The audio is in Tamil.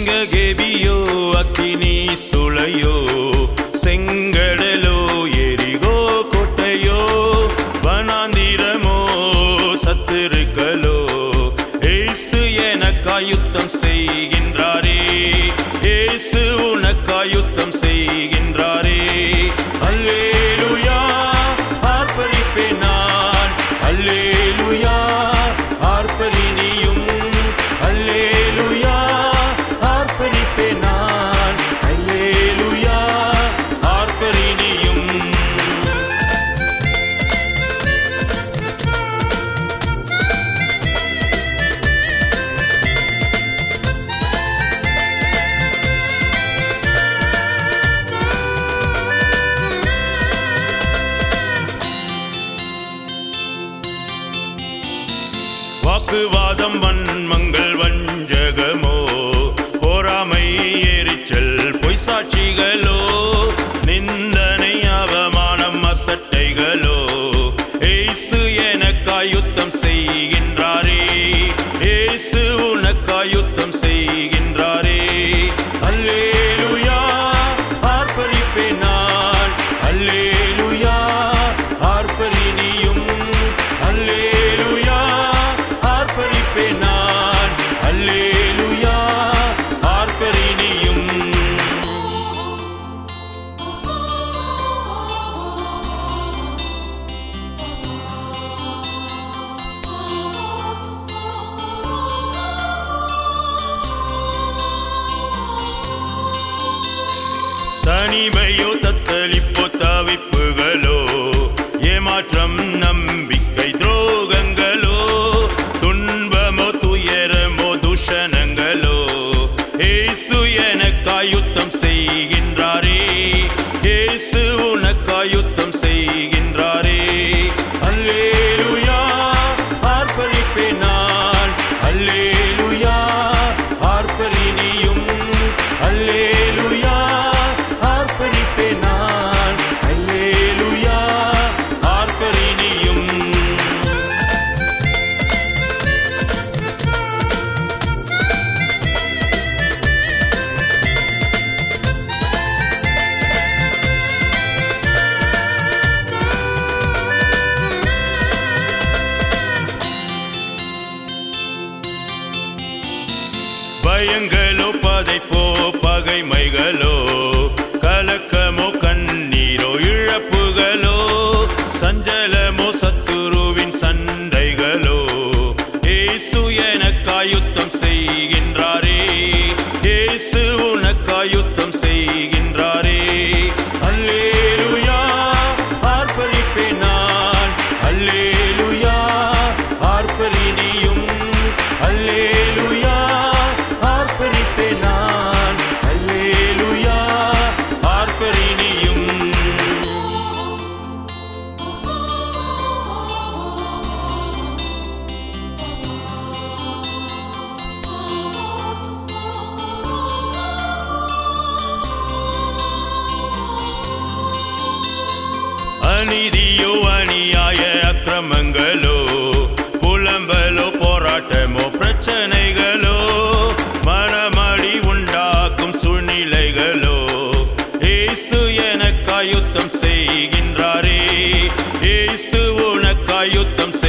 சிங்ககேபியோ அக்கினி சுளையோ செங்கடலோ எரிகோ கோட்டையோ வனாந்திரமோ சத்துருக்களோ இயேசு எனக்காய் யுத்தம் செய்கின்றாரே. இயேசு உனக்காய் யுத்தம் செய்கின்றாரே. அல்லேலூயா ஆர்ப்பரிப்பேன் நான். அல்லேலூயா ஆர்ப்பரி நீயும். அல்லேலூயா ஆர்ப்பரிப்பேன் நான். அல்லேலூயா ஆர்ப்பரி நீயும். வாக்குவாதம் வன்மங்கள் வஞ்சகமோ பொறாமை எரிச்சல் பொய் சாட்சிகளோ நிந்தனை அவமானம் அசட்டைகளோ இயேசு எனக்காய் யுத்தம் செய்கின்றாரே. இயேசு உனக்காய் யுத்தம் செய்கின்றாரே. அல்லேலூயா ஆர்ப்பரிப்பேன் நான். அல்லேலூயா ஆர்ப்பரி நீயும். அல்லேலூயா ஆர்ப்பரிப்பேன் நான். அல்லேலூயா ஆர்ப்பரி நீயும். தனிமையோ தத்தளிப்போ தவிப்புகளோ ஏமாற்றம் நம்பிக்கை துரோகங்களோ துன்பமோ துயரமோ தூஷணங்களோ இயேசு எனக்காய் யுத்தம் செய்கின்றாரே. இயேசு உனக்காய் யுத்தம் செய்கின்றாரே. அல்லேலூயா ஆர்ப்பரிப்பேன் நான். அல்லேலூயா ஆர்ப்பரி நீயும். அல்லேலூயா ஆர்ப்பரிப்பேன் நான். அல்லேலூயா ஆர்ப்பரி நீயும். பயங்களோ பதைப்போ பகைமைகளோ கலக்கமோ கண்ணீரோ இழப்புகளோ சஞ்சலமோ சத்துருவின் சண்டைகளோ இயேசு எனக்காய் யுத்தம் செய்கின்றாரே. இயேசு உனக்காய் யுத்தம் செய்கின்றாரே. அல்லேலூயா ஆர்ப்பரிப்பேன் நான். அல்லேலூயா ஆர்ப்பரி நீயும். அல்லேலூயா ஆர்ப்பரிப்பேன் நான். அல்லேலூயா ஆர்ப்பரி நீயும். அநீதியோ அநியாய அக்கிரமங்களோ புலம்பலோ போராட்டமோ பிரச்சனைகளோ மனமடி உண்டாக்கும் சூழ்நிலைகளோ இயேசு எனக்காய் யுத்தம் செய்கின்றாரே. இயேசு உனக்காய் யுத்தம்